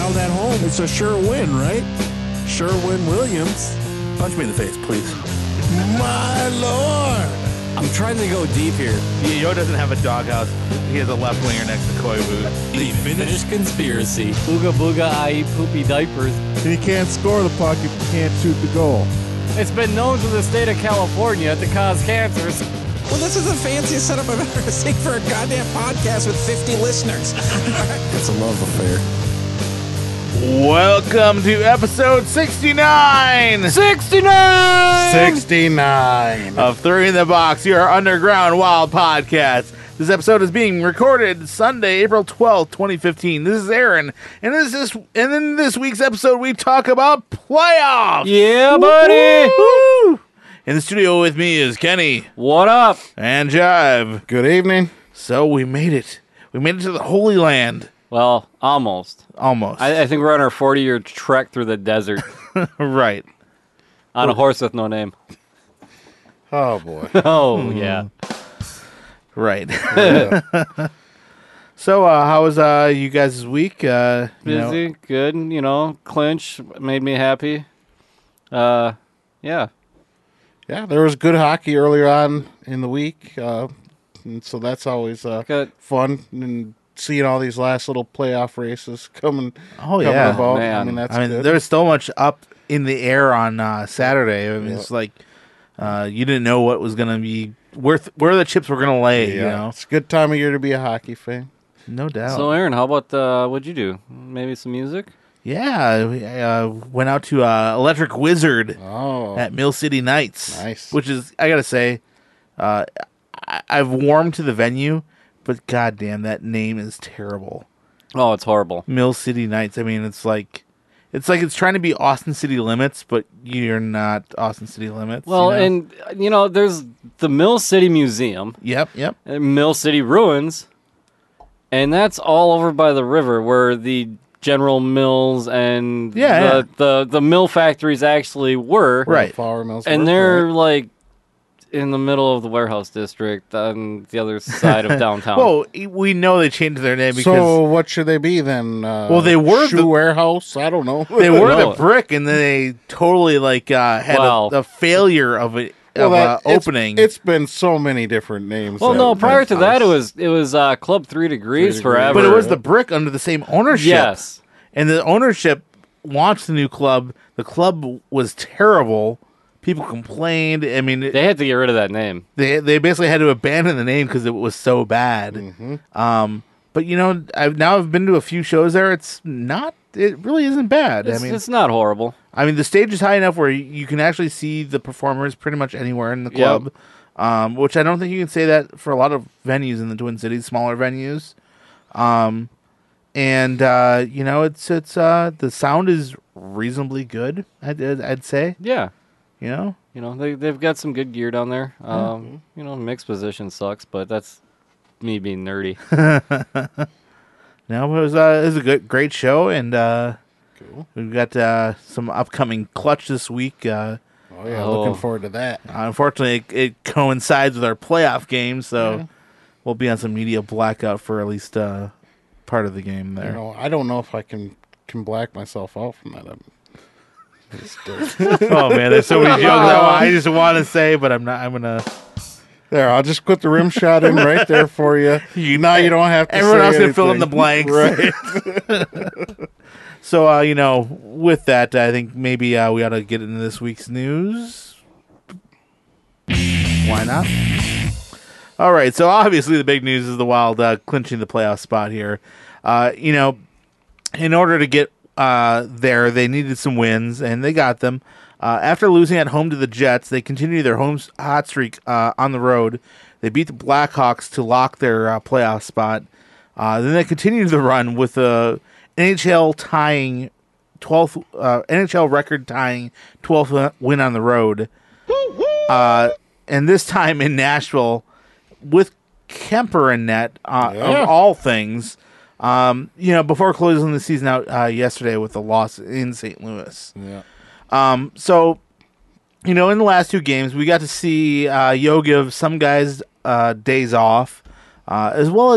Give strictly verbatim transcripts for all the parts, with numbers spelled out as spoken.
crowd at home, it's a sure win, right? Sherwin-Williams. Punch me in the face, please. My Lord. I'm trying to go deep here. Yo doesn't have a doghouse. He has a left winger next to Koivu. The Finnish conspiracy. Booga booga, that is poopy diapers. And you can't score the puck if you can't shoot the goal. It's been known to the state of California to cause cancers. Well, this is the fanciest setup I've ever seen for a goddamn podcast with fifty listeners. It's a love affair. Welcome to episode sixty-nine! sixty-nine! sixty-nine. Of Three in the Box, your underground wild podcast. This episode is being recorded Sunday, April twelfth, twenty fifteen. This is Aaron, and this is and in this week's episode we talk about playoffs. Yeah, buddy! Woo! In the studio with me is Kenny. What up? And Jive. Good evening. So we made it. We made it to the Holy Land. Well, almost. Almost. I, I think we're on our forty-year trek through the desert Right. on a horse with no name. Oh, boy. Oh, yeah. Right. Yeah. So, uh, how was uh, you guys' week? Uh, you know- Busy, good, you know, clinch made me happy. Uh, yeah. Yeah, there was good hockey earlier on in the week. Uh, and so that's always uh, Good. fun. And seeing all these last little playoff races coming, Oh, coming yeah. about. I Man. mean, that's I mean, good. there's so much up in the air on uh, Saturday. I mean, Yeah. it's like uh, you didn't know what was going to be worth, where the chips were going to lay. yeah, You know, it's a good time of year to be a hockey fan. no doubt. So, Aaron, how about, uh, what'd you do? Maybe some music? yeah, we uh, went out to uh, Electric Wizard Oh, at Mill City Nights. Nice. Which is, I gotta say, uh, I- I've warmed to the venue, but goddamn, that name is terrible. Oh, it's horrible. Mill City Nights. I mean, it's like, it's like it's trying to be Austin City Limits, but you're not Austin City Limits. Well, you know? and, uh, you know, there's the Mill City Museum, yep, yep. and Mill City Ruins, and that's all over by the river where the General Mills and Yeah, the, yeah. the the mill factories actually were. Right. Flour mills. And work, they're right? like in the middle of the warehouse district on the other side of downtown. Well, we know they changed their name because So what should they be then? Uh, Well, they were shoe the- warehouse. I don't know. they were No. the brick, and then they totally like uh, had Well- a, a failure of it Well, of that- uh, it's- opening. It's been so many different names. well, that- no, prior to that it house. was it was uh, Club Three Degrees Three forever. but it was yeah. the brick under the same ownership. yes. And the ownership launched the new club. The club was terrible. People complained. I mean, They had to get rid of that name. they they basically had to abandon the name because it was so bad. Mm-hmm. Um, but you know, I've now I've been to a few shows there. It's not. It really isn't bad. It's, I mean, it's not horrible. I mean, the stage is high enough where you- you can actually see the performers pretty much anywhere in the Yep. club. Um, which I don't think you can say that for a lot of venues in the Twin Cities, smaller venues. Um, and uh, you know, it's it's uh, the sound is reasonably good. I'd I'd say. Yeah. You know. You know, they they've got some good gear down there. Um, you know, mixed position sucks, but that's me being nerdy. No, it was uh, it was a good, great show, and uh, Cool. we've got uh, some upcoming clutch this week. Uh, Oh yeah, Oh. looking forward to that. unfortunately, it, it coincides with our playoff game, so Yeah. we'll be on some media blackout for at least uh, part of the game You there. know, I don't know if I can can black myself out from that. I'm, just, uh, Oh man, there's so many jokes I, I just want to say, but I'm not. I'm gonna. there, I'll just put the rim shot in right there for you. You, Now you don't have to. Everyone say else can fill in the anything. blanks. Right. So uh, you know, with that, I think maybe uh, we ought to get into this week's news. Why not? All right. So obviously, the big news is the Wild uh, clinching the playoff spot here. Uh, you know, in order to get uh, there, they needed some wins, and they got them. Uh, after losing at home to the Jets, they continued their home hot streak uh, on the road. They beat the Blackhawks to lock their uh, playoff spot. Uh, then they continued the run with a N H L tying twelfth uh, N H L record tying twelfth win on the road. Uh, and this time in Nashville with Kemper in net uh, Yeah. of all things. Um, you know, before closing the season out uh, yesterday with the loss in Saint Louis. Yeah. Um, so, you know, in the last two games, we got to see uh, Yo give some guys uh, days off, uh, as well as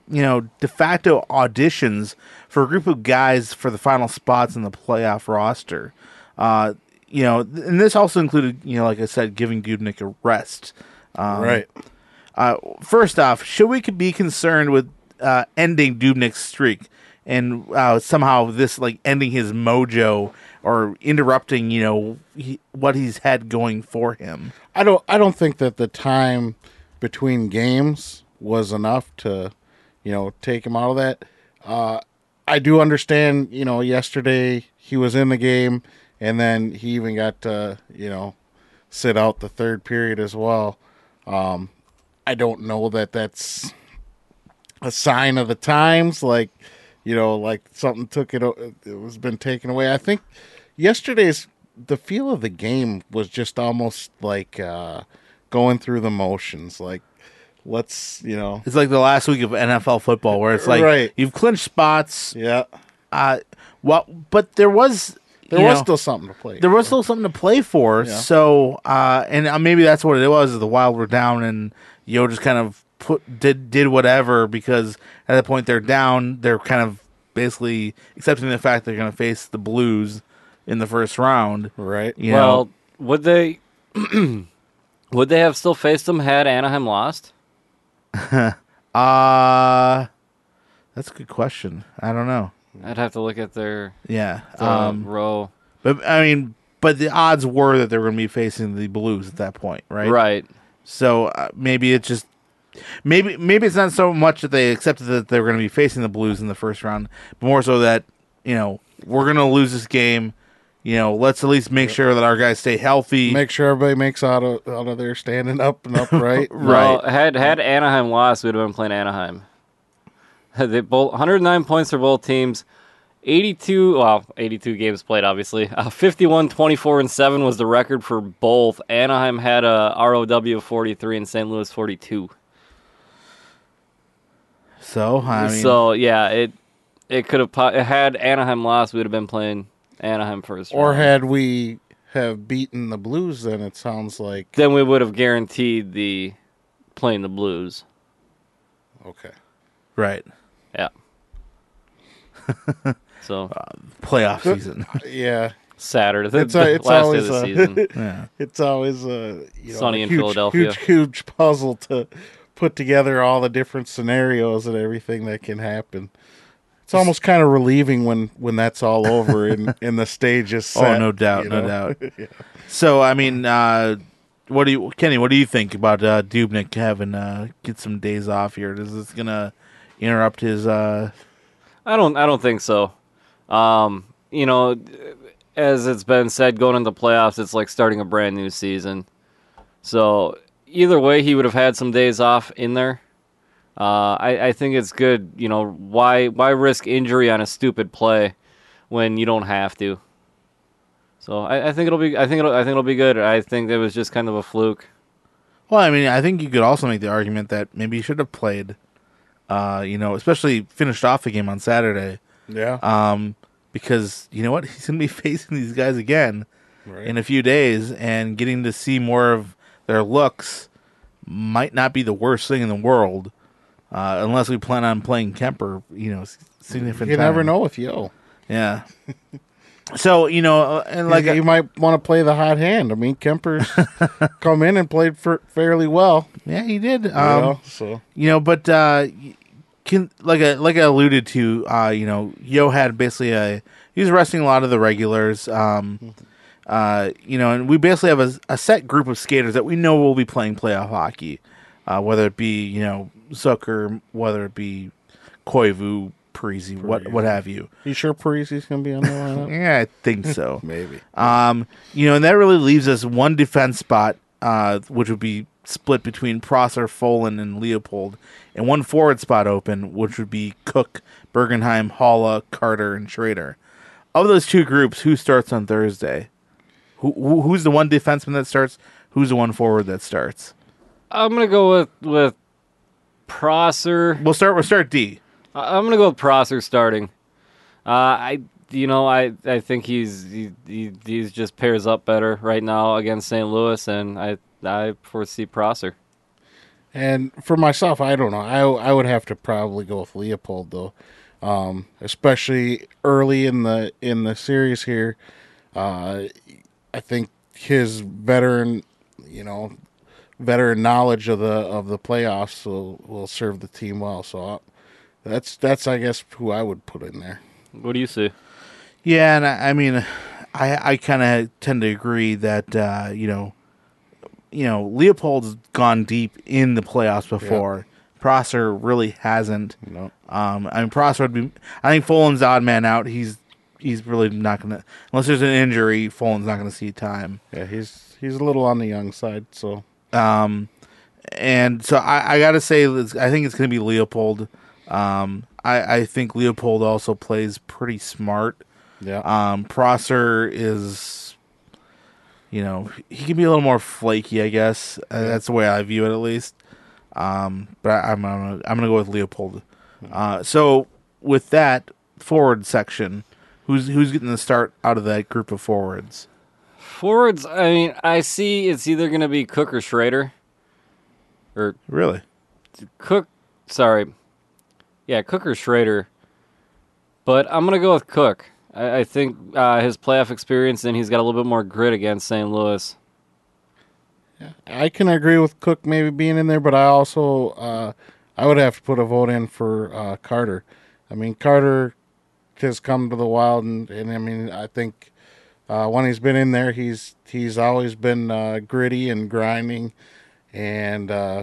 you know, de facto auditions for a group of guys for the final spots in the playoff roster. Uh, you know, and this also included, you know, like I said, giving Dubnyk a rest. Um, right. Uh, first off, should we be concerned with uh, ending Dubnyk's streak and uh, somehow this like ending his mojo or interrupting, you know, he, what he's had going for him? I don't. I don't think that the time between games was enough to, you know, take him out of that. Uh, I do understand. You know, yesterday he was in the game, and then he even got to, you know, sit out the third period as well. Um, I don't know that that's a sign of the times. Like, you know, like something took it. It was been taken away. I think yesterday's the feel of the game was just almost like uh, going through the motions. Like, let's, you know, It's like the last week of N F L football where it's like Right. you've clinched spots. yeah, Uh, well, but there was there you was know, still something to play. there was for. still something to play for. Yeah. So, uh, and uh, maybe that's what it was. The Wild were down, and Yo just kind of put did did whatever because at that point they're down. They're kind of basically accepting the fact they're going to face the Blues in the first round. right. You well, know, would they would they have still faced them had Anaheim lost? uh that's a good question. I don't know. I'd have to look at their Yeah, the um, row. but I mean, but the odds were that they were going to be facing the Blues at that point, right? Right. So uh, maybe it's just maybe maybe it's not so much that they accepted that they were going to be facing the Blues in the first round, but more so that, you know, we're going to lose this game. You know, let's at least make sure that our guys stay healthy. Make sure everybody makes out of out of there standing up and upright. Right. No, had had Anaheim lost, we'd have been playing Anaheim. They both one hundred nine points for both teams. eighty-two, well, eighty-two games played, obviously. Uh, fifty-one, twenty-four, and seven was the record for both. Anaheim had a R O W of forty-three and Saint Louis forty-two. So I mean, so yeah, it it could have po- had Anaheim lost, we'd have been playing Anaheim first. Or round. had we have beaten the Blues, then it sounds like Then we would have guaranteed the playing the Blues. okay. right, Yeah. So playoff season. Yeah, Saturday, the, it's a, the it's last always day of the a, season. Yeah. it's always a you know, Sunny a in huge, Philadelphia. huge, huge puzzle to put together all the different scenarios and everything that can happen. It's almost kind of relieving when, when that's all over and, and the stage is set. Oh, no doubt, you no know? doubt. Yeah. So I mean, uh, what do you, Kenny? What do you think about uh, Dubnyk having uh, get some days off here? Is this gonna interrupt his? Uh... I don't. I don't think so. Um, you know, as it's been said, going into playoffs, it's like starting a brand new season. So either way, he would have had some days off in there. Uh, I, I think it's good. You know, why why risk injury on a stupid play when you don't have to? So I, I think it'll be. I think it'll. I think it'll be good. I think it was just kind of a fluke. Well, I mean, I think you could also make the argument that maybe he should have played. Uh, you know, especially finished off the game on Saturday. Yeah. Um, because you know what, he's going to be facing these guys again Right. in a few days, and getting to see more of their looks might not be the worst thing in the world, uh, unless we plan on playing Kemper. You know, significant. you never time. know with Yo. Yeah. So you know, uh, and Like like you might want to play the hot hand. I mean, Kemper's come in and played for fairly well. yeah, he did. You Um, know, so You know, but uh, can like I like I alluded to, uh, you know, Yo had basically a he was resting a lot of the regulars, um, uh, you know, and we basically have a, a set group of skaters that we know will be playing playoff hockey, uh, whether it be you know Zucker, whether it be Koivu, Parisi, what what have you. you sure Parisi's gonna be on the lineup? Yeah, I think so. Maybe. Um, you know, and that really leaves us one defense spot, uh, which would be split between Prosser, Folan, and Leopold, and one forward spot open, which would be Cook, Bergenheim, Halla, Carter, and Schrader. Of those two groups, who starts on Thursday? Who, who who's the one defenseman that starts? Who's the one forward that starts? I'm gonna go with with Prosser. We'll start. We'll start D. I- I'm gonna go with Prosser starting. Uh, I, you know, I, I think he's he, he he's just pairs up better right now against Saint Louis, and I I foresee Prosser. And for myself, I don't know. I I would have to probably go with Leopold though, um, especially early in the in the series here. Uh, I think his veteran, you know, veteran knowledge of the of the playoffs will, will serve the team well. So I, that's that's I guess who I would put in there. What do you see? Yeah, and I, I mean, I I kind of tend to agree that uh, you know, you know, Leopold's gone deep in the playoffs before. Prosser really hasn't. No. Um, I mean, Prosser would be. I think Fulham's odd man out. He's he's really not gonna, unless there's an injury. Fulham's not gonna see time. Yeah, he's he's a little on the young side. So Um, and so I, I got to say, I think it's going to be Leopold. Um, I, I think Leopold also plays pretty smart. yeah, Um, Prosser is, you know, he can be a little more flaky, I guess. Uh, that's the way I view it, at least. Um, but I, I'm gonna, I'm gonna go with Leopold. Uh, so with that forward section, who's who's getting the start out of that group of forwards? Forwards, I mean, I see it's either going to be Cook or Schrader. Or Really? Cook, sorry. Yeah, Cook or Schrader. But I'm going to go with Cook. I, I think uh, his playoff experience, and he's got a little bit more grit against Saint Louis. I can agree with Cook maybe being in there, but I also uh, I would have to put a vote in for uh, Carter. I mean, Carter has come to the Wild, and, and I mean, I think uh, when he's been in there, he's he's always been uh, gritty and grinding, and uh,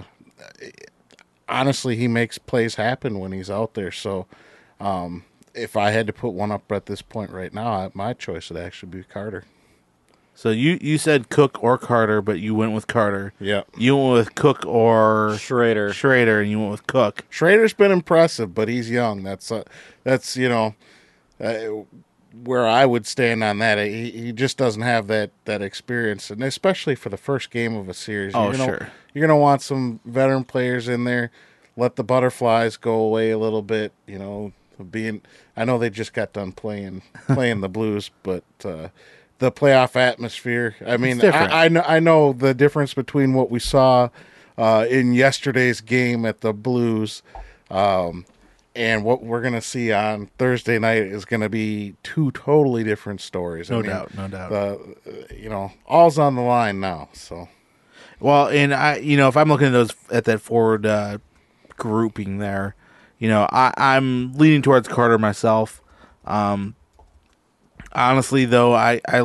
honestly, he makes plays happen when he's out there. So, um, if I had to put one up at this point right now, my choice would actually be Carter. So you, you said Cook or Carter, but you went with Carter. Yeah. You went with Cook or Schrader. Schrader, and you went with Cook. Schrader's been impressive, but he's young. That's uh, that's you know uh, where I would stand on that. He he just doesn't have that, that experience, and especially for the first game of a series. Oh, you're gonna, sure. You're gonna want some veteran players in there. Let the butterflies go away a little bit. You know, being I know they just got done playing playing the Blues, but. Uh, The playoff atmosphere. I mean, different. I, I know I know the difference between what we saw uh, in yesterday's game at the Blues um, and what we're going to see on Thursday night is going to be two totally different stories. No I mean, doubt, no doubt. The, you know, all's on the line now. So, Well, and I, you know, if I'm looking at those at that forward uh, grouping there, you know, I, I'm leaning towards Carter myself. Um, honestly, though, I, I,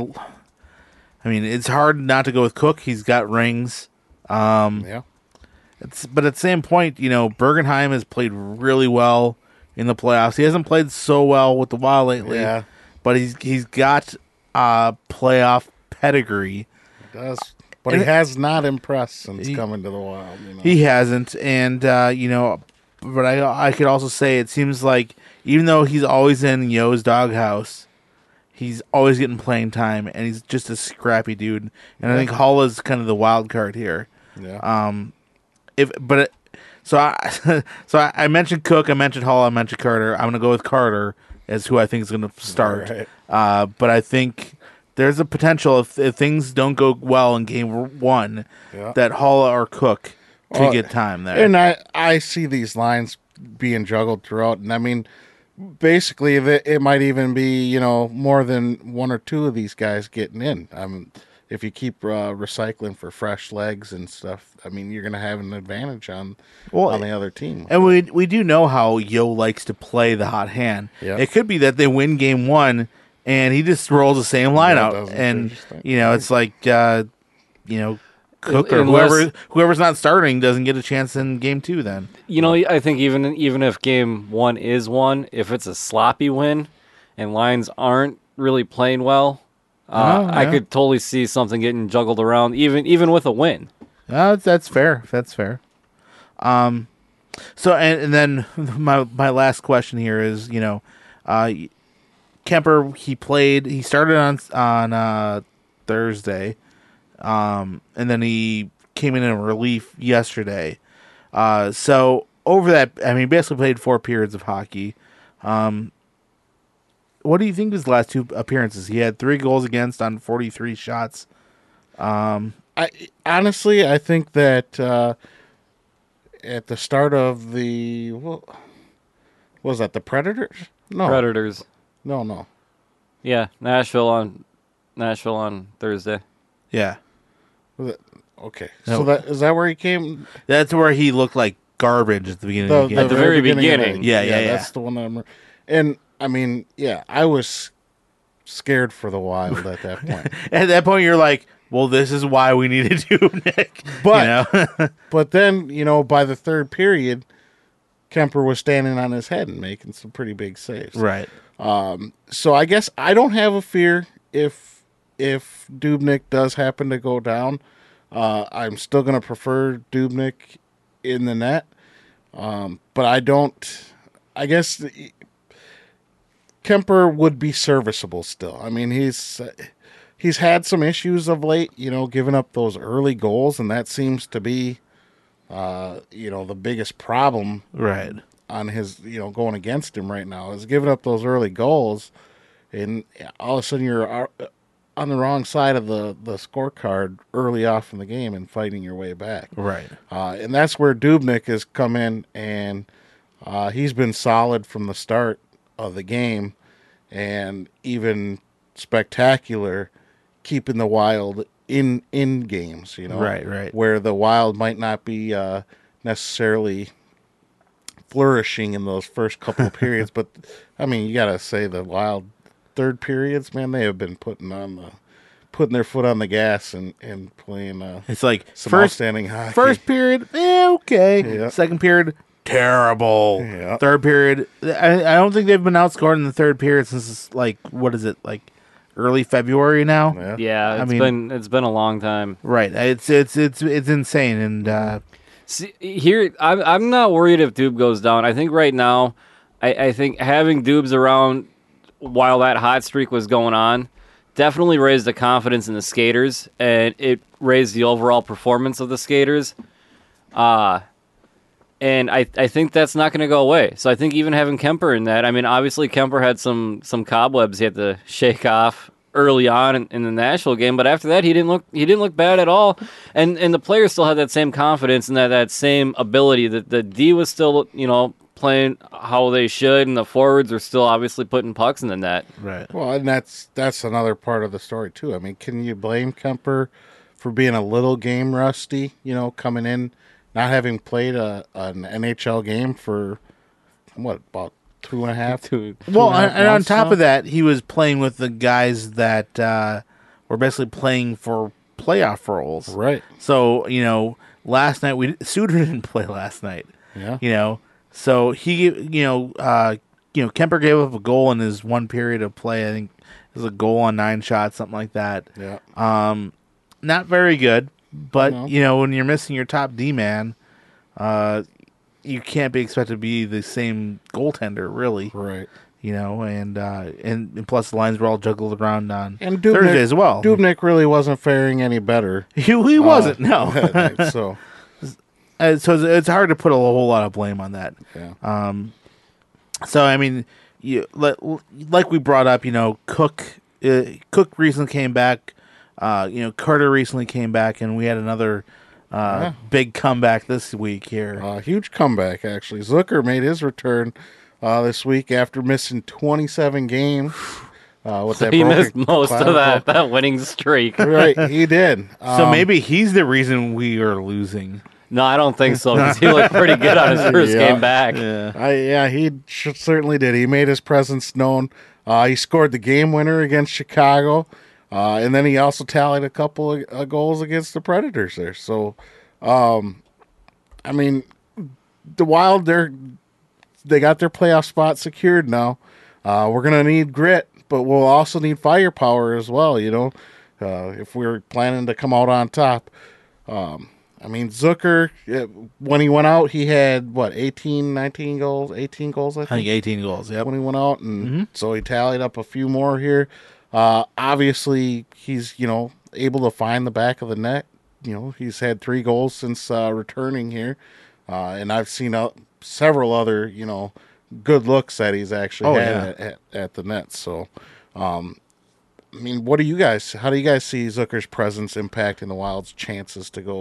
I mean, it's hard not to go with Cook. He's got rings. Um, yeah, It's, but at the same point, you know, Bergenheim has played really well in the playoffs. He hasn't played so well with the Wild lately, Yeah. but he's he's got uh, playoff pedigree. it does. But And he it- has not impressed since He- coming to the Wild. You know? He hasn't, and uh, you know, but I I could also say it seems like even though he's always in Yo's doghouse, he's always getting playing time, and he's just a scrappy dude. And I think Hull is kind of the wild card here. yeah. Um, if but it, so I so I, I mentioned Cook, I mentioned Hall, I mentioned Carter. I'm gonna go with Carter as who I think is gonna start. Right. Uh, but I think there's a potential if, if things don't go well in game one, Yeah. that Hall or Cook could Well, get time there. And I, I see these lines being juggled throughout, and I mean, basically, it, it might even be you know more than one or two of these guys getting in. I mean, if you keep uh, recycling for fresh legs and stuff, I mean, you're going to have an advantage on Well, on the other team. And we we do know how Yo likes to play the hot hand. Yeah. It could be that they win game one and he just rolls the same lineup, doesn't and change things. you know it's like uh, you know Cook or Unless- whoever whoever's not starting doesn't get a chance in game two. Then You know, I think even even if game one is won, if it's a sloppy win and lines aren't really playing well, uh, Oh, I yeah. could totally see something getting juggled around, even even with a win. uh, that's fair. That's fair. Um, so and, and then my my last question here is you know, uh, Kemper he played he started on on uh, Thursday. Um, and then he came in in relief yesterday. Uh, so over that, I mean, basically played four periods of hockey. Um, what do you think of his last two appearances? He had three goals against on forty-three shots. I honestly, I think that uh, at the start of the what was that? The Predators? No, Predators. no, no. Yeah, Nashville on Nashville on Thursday. Yeah. Was it, okay, No. so that is that where he came? That's where he looked like garbage at the beginning The, of the game. At the very of the- beginning. Yeah, yeah, yeah. That's the one that I'm. And I mean, yeah, I was scared for the Wild at that point. At that point, you're like, well, this is why we need to do Nick. But- you know? But then, you know, by the third period, Kemper was standing on his head and making some pretty big saves. right. So I guess I don't have a fear if if Dubnyk does happen to go down. Uh, I'm still going to prefer Dubnyk in the net. Um, but I don't. I guess Kemper would be serviceable still. I mean, he's he's had some issues of late, you know, giving up those early goals, and that seems to be, uh, you know, the biggest problem Right. on his, you know, going against him right now is giving up those early goals, and all of a sudden you're uh, on the wrong side of the, the scorecard early off in the game and fighting your way back. Right. Uh, and that's where Dubnyk has come in, and uh, he's been solid from the start of the game, and even spectacular, keeping the Wild in in games. You know, Right, right. where the Wild might not be uh, necessarily flourishing in those first couple of periods, but I mean, you gotta say the Wild third periods, man, they have been putting on the putting their foot on the gas and and playing uh, It's like some first outstanding hockey. first period, eh, okay. Yeah. Second period, terrible. Yeah. Third period, I, I don't think they've been outscored in the third period since like what is it like early February now? Yeah. Yeah, I it's mean- been it's been a long time. Right. It's it's it's it's insane, and uh, See, here, I'm I'm not worried if Dube goes down. I think right now, I, I think having Dubes around while that hot streak was going on definitely raised the confidence in the skaters, and it raised the overall performance of the skaters. Uh, and I, I think that's not going to go away. So I think even having Kemper in that, I mean, obviously Kemper had some some cobwebs he had to shake off early on in, in the Nashville game, but after that he didn't look he didn't look bad at all. And and the players still had that same confidence and that, that same ability. That the D was still, you know, playing how they should, and the forwards are still obviously putting pucks in the net. right. Well, and that's that's another part of the story too. I mean, can you blame Kemper for being a little game rusty? You know, coming in, not having played a an N H L game for what about two and a half? Dude. Well, and a half and, and on months top now? of that, he was playing with the guys that uh, were basically playing for playoff roles. Right. So you know, last night we Suter didn't play last night. Yeah. You know, so he, you know, uh, you know, Kemper gave up a goal in his one period of play. I think it was a goal on nine shots, something like that. Yeah. Um, not very good, but No. you know, when you're missing your top D man, uh, you can't be expected to be the same goaltender, really. Right. You know, and uh, and, and plus the lines were all juggled around on And Dubnyk, Thursday as well. Dubnyk really wasn't faring any better. he, he wasn't, no. that night, so Uh, so it's, it's hard to put a whole lot of blame on that. yeah. So I mean, you like, like we brought up, you know, Cook uh, Cook recently came back. Uh, you know, Carter recently came back, and we had another uh, Yeah. big comeback this week here. Uh, huge comeback, actually. Zucker made his return uh, this week after missing twenty-seven games. Uh, with that He broken missed most of clavicle. that that winning streak. Right, he did. so Um, maybe he's the reason we are losing. No, I don't think so, because he looked pretty good on his first Yeah. game back. Yeah. I, yeah, he sh- certainly did. He made his presence known. Uh, he scored the game winner against Chicago, uh, and then he also tallied a couple of uh, goals against the Predators there. So, um, I mean, the Wild, they're they got their playoff spot secured now. Uh, we're gonna need grit, but we'll also need firepower as well. You know, uh, if we're planning to come out on top. Um, I mean, Zucker, uh, when he went out, he had, what, eighteen, nineteen goals? eighteen goals, I I think, think eighteen goals. Yep. when he went out. And so he tallied up a few more here. Uh, obviously, he's, you know, able to find the back of the net. You know, he's had three goals since uh, returning here. Uh, and I've seen uh, several other, you know, good looks that he's actually Oh, had yeah. at, at, at the net. So, um, I mean, what do you guys, how do you guys see Zucker's presence impacting the Wild's chances to go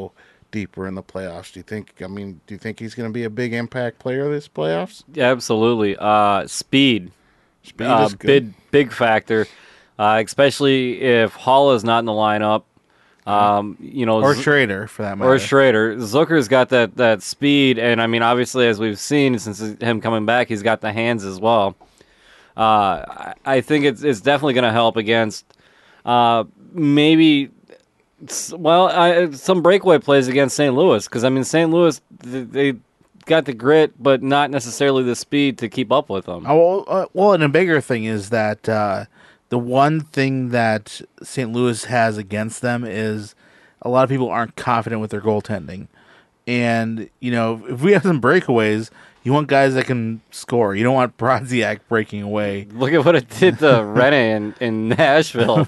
deeper in the playoffs. Do you think? I mean, do you think he's going to be a big impact player this playoffs? Yeah, absolutely. Uh, speed, Speed uh, is good. big big factor, uh, especially if Hall is not in the lineup. Um, you know, Or Z- Schrader, for that matter. or Schrader. Zucker's got that that speed, and I mean, obviously, as we've seen since him coming back, he's got the hands as well. Uh, I, I think it's it's definitely going to help against uh, maybe. Well, I, some breakaway plays against Saint Louis, because I mean Saint Louis they got the grit, but not necessarily the speed to keep up with them. Oh, well, uh, well, and a bigger thing is that uh, the one thing that Saint Louis has against them is a lot of people aren't confident with their goaltending. And, you know, if we have some breakaways, you want guys that can score. You don't want Brodziak breaking away. Look at what it did to Rene in, in Nashville.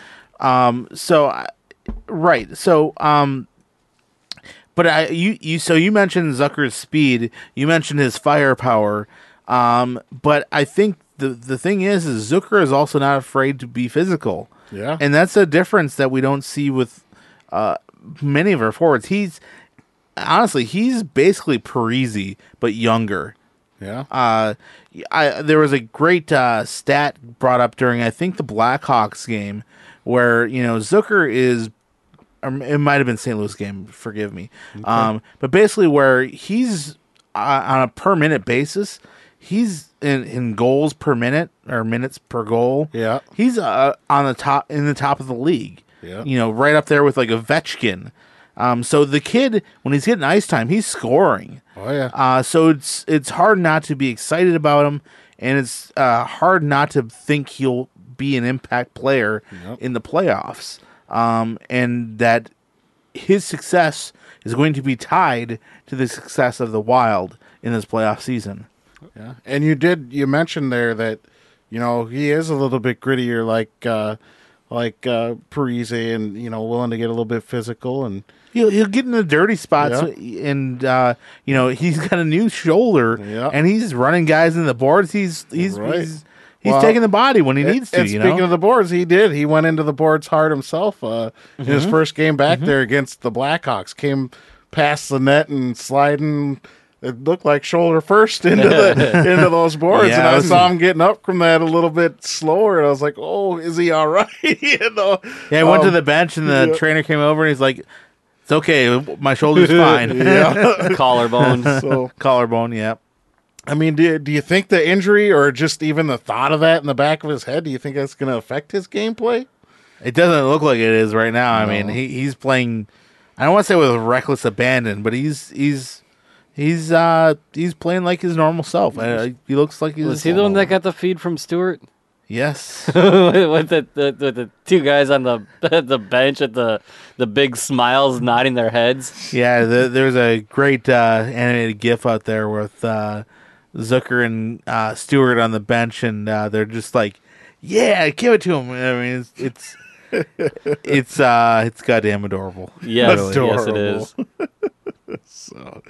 Um, so, I- right. So, um, but I, you, you, so you mentioned Zucker's speed. You mentioned his firepower. Um, but I think the the thing is, is Zucker is also not afraid to be physical. Yeah. And that's a difference that we don't see with uh, many of our forwards. He's honestly, he's basically Parisi, but younger. Yeah. Uh, I there was a great uh, stat brought up during, I think, the Blackhawks game, where, you know, Zucker is, or it might have been Saint Louis game, forgive me, um, but basically where he's uh, on a per minute basis, he's in, in goals per minute or minutes per goal. Yeah. He's uh, on the top in the top of the league. Yeah. You know, right up there with like Ovechkin. Um, so the kid, when he's getting ice time, he's scoring. Oh yeah. Uh, so it's it's hard not to be excited about him, and it's uh, hard not to think he'll be an impact player Yep. in the playoffs, um, and that his success is going to be tied to the success of the Wild in this playoff season. Yeah, and you did you mentioned there that, you know, he is a little bit grittier, like uh, like uh, Parise, and, you know, willing to get a little bit physical, and He'll he'll get in the dirty spots, and uh, you know, he's got a new shoulder, Yeah. and he's running guys in the boards. He's he's Right. he's, he's Well, taking the body when he and- needs to. and You speaking know, of the boards, he did. He went into the boards hard himself uh, in his first game back there against the Blackhawks. Came past the net and sliding. It looked like shoulder first into the into those boards, Yeah, and it I was- saw him getting up from that a little bit slower. And I was like, "Oh, is he all right?" you know. yeah, I went to Um, the bench, and the yeah. trainer came over, and he's like, "It's okay, my shoulder's fine." Yeah. Collarbone. So, Collarbone, yeah. I mean, do, do you think the injury, or just even the thought of that in the back of his head, do you think that's going to affect his gameplay? It doesn't look like it is right now. I No. mean, he he's playing. I don't want to say with reckless abandon, but he's he's he's uh he's playing like his normal self. Uh, he looks like he's. Was he the one that got the feed from Stewart? Yes. with the, the, the, the two guys on the the bench at the the big smiles nodding their heads. Yeah, the, there's a great uh, animated GIF out there with uh, Zucker and uh, Stewart on the bench, and uh, they're just like, "Yeah, give it to him." I mean, it's it's it's uh, it's goddamn adorable. Yes, Really. yes it is. So,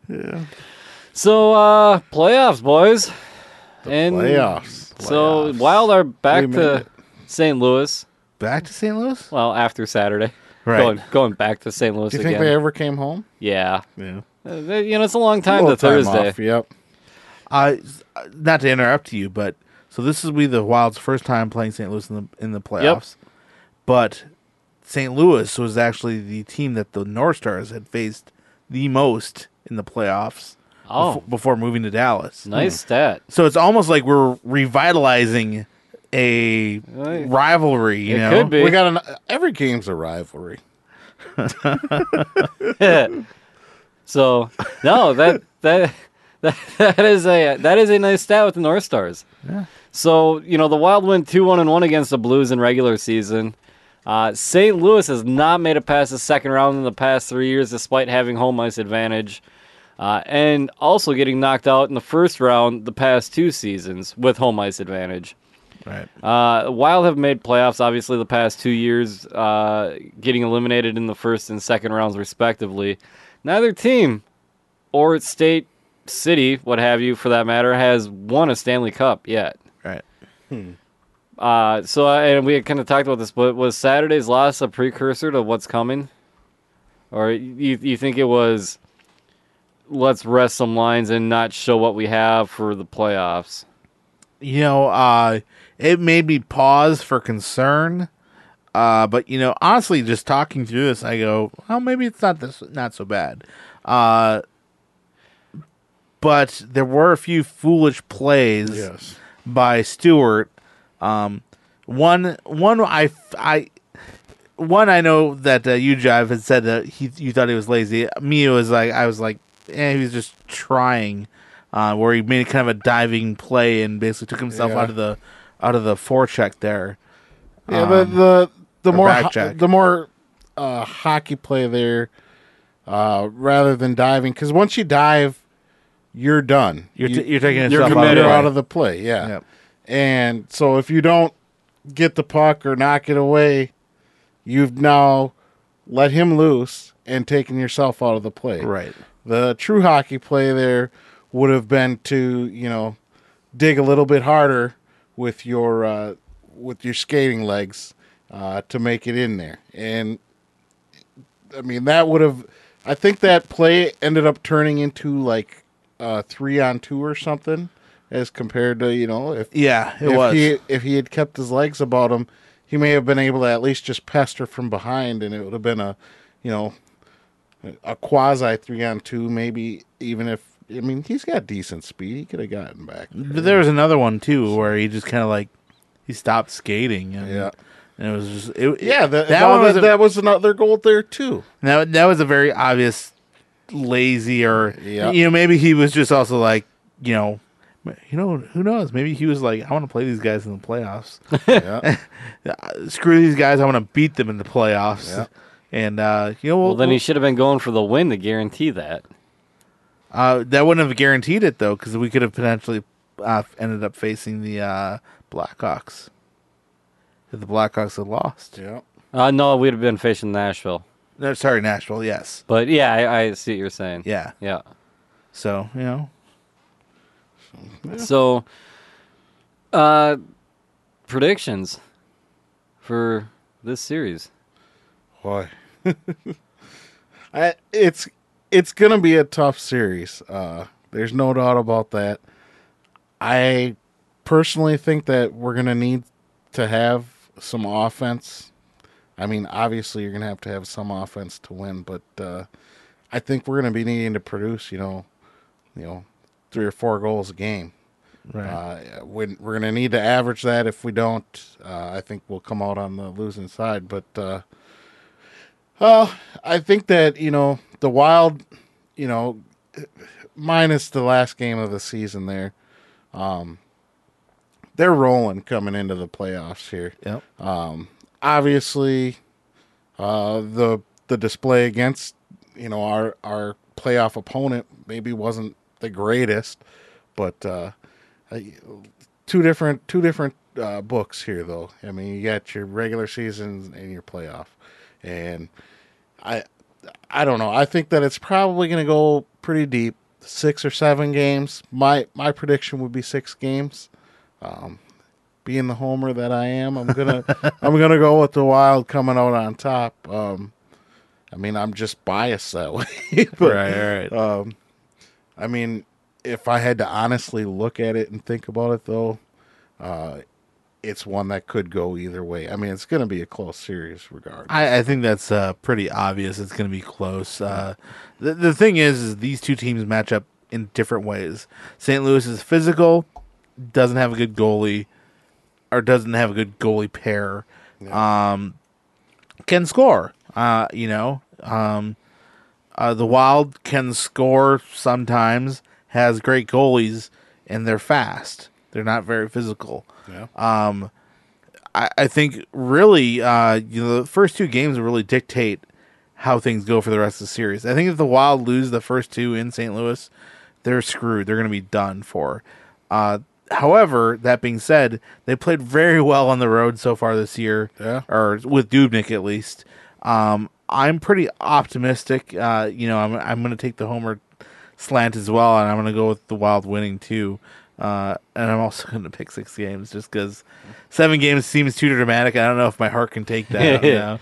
So uh playoffs, boys. and playoffs. So Playoffs. Wild are back We made to it. Saint Louis. Back to Saint Louis. Well, after Saturday. Right. Going going back to Saint Louis Do you think again. they ever came home? Yeah. Yeah. Uh, they- you know, it's a long time Little to Thursday. off, Yep. Uh, not to interrupt you, but so this will be the Wild's first time playing Saint Louis in the in the playoffs. But Saint Louis was actually the team that the North Stars had faced the most in the playoffs Oh, befo- before moving to Dallas. nice stat. So it's almost like we're revitalizing a Right. rivalry. You It know, could be. We got an every game's a rivalry. So no, that that that that is a that is a nice stat with the North Stars. Yeah. So you know the Wild went two one and one against the Blues in regular season. Uh, Saint Louis has not made it past the second round in the past three years, despite having home ice advantage, uh, and also getting knocked out in the first round the past two seasons with home ice advantage. right. Uh, Wild have made playoffs, obviously, the past two years, uh, getting eliminated in the first and second rounds, respectively. Neither team, or state, city, what have you, for that matter, has won a Stanley Cup yet. Right. Uh, so, uh, and we had kind of talked about this, but was Saturday's loss a precursor to what's coming? or you you think it was let's rest some lines and not show what we have for the playoffs? You know, uh, it made me pause for concern. Uh, but you know, honestly, just talking through this, I go, "Oh, maybe it's not this, not so bad." Uh, but there were a few foolish plays Yes. by Stewart. Um, one, one, I, I, one, I know that uh, you, Jive, had said that he, you thought he was lazy. Me, it was like I was like, eh, he was just trying. Uh, where he made kind of a diving play and basically took himself Yeah. out of the out of the forecheck there. Yeah, Um, the the the or more back ho- check. the more uh, hockey play there, uh, rather than diving, because once you dive, you're done. You're, You- t- you're taking you're yourself out of committed. the you're play. out of the play. Yeah, Yep. and so if you don't get the puck or knock it away, you've now let him loose and taken yourself out of the play. Right. The true hockey play there would have been to, you know, dig a little bit harder with your uh, with your skating legs uh, to make it in there. And I mean, that would have. I think that play ended up turning into like uh, three on two or something, as compared to, you know, if Yeah, it if was. he if he had kept his legs about him, he may have been able to at least just pester from behind, and it would have been a, you know, a quasi three on two, maybe. Even if, I mean, he's got decent speed, he could have gotten back. But there was another one too where he just kind of like he stopped skating. And, Yeah. and it was just it, Yeah, the, that that, one was that, a, that was another goal there too. that, that was a very obvious lazy or Yeah. you know maybe he was just also like you know you know who knows maybe he was like I want to play these guys in the playoffs. Yeah, Screw these guys, I want to beat them in the playoffs. Yeah. And uh, you know Well, then he should have been going for the win to guarantee that. uh, that wouldn't have guaranteed it though because we could have potentially uh, ended up facing the uh, Blackhawks if the Blackhawks had lost. yeah. Uh, no, we'd have been facing Nashville. No, sorry, Nashville. Yes. But yeah, I, I see what you're saying. Yeah. Yeah. So you know. So, uh, predictions for this series. Boy, I, it's it's gonna be a tough series. Uh, there's no doubt about that. I personally think that we're gonna need to have some offense. I mean, obviously, you're gonna have to have some offense to win, but uh, I think we're gonna be needing to produce, you know, you know, three or four goals a game. Right. Uh, when we're gonna need to average that. If we don't, uh, I think we'll come out on the losing side. But uh, uh, I think that, you know, the Wild, you know, minus the last game of the season there, um, they're rolling coming into the playoffs here. Yep. Obviously, uh, the the display against, you know, our our playoff opponent maybe wasn't the greatest, but uh, I- two different two different uh, books here though. I mean, you got your regular season and your playoff, and I I don't know. I think that it's probably going to go pretty deep, six or seven games. My my prediction would be six games. Um, being the homer that I am, I'm gonna I'm gonna go with the Wild coming out on top. Um, I mean, I'm just biased that way. But, right. Right. um, I mean, if I had to honestly look at it and think about it, though, uh, it's one that could go either way. I mean, it's going to be a close series regardless. I, I think that's uh, pretty obvious. It's going to be close. Uh, the the thing is, is these two teams match up in different ways. Saint Louis is physical, doesn't have a good goalie, or doesn't have a good goalie pair. Um, can score. Uh, you know, um, uh, the Wild can score sometimes. Has great goalies, and they're fast. They're not very physical. yeah. Um, I, I think really, uh, you know, the first two games will really dictate how things go for the rest of the series. I think if the Wild lose the first two in Saint Louis, they're screwed. They're going to be done for. Uh, however, that being said, they played very well on the road so far this year, Yeah. or with Dubnyk at least. Um, I'm pretty optimistic. Uh, you know, I'm I'm going to take the homer slant as well, and I'm going to go with the Wild winning too. Uh, and I'm also going to pick six games just because seven games seems too dramatic. I don't know if my heart can take that. you know?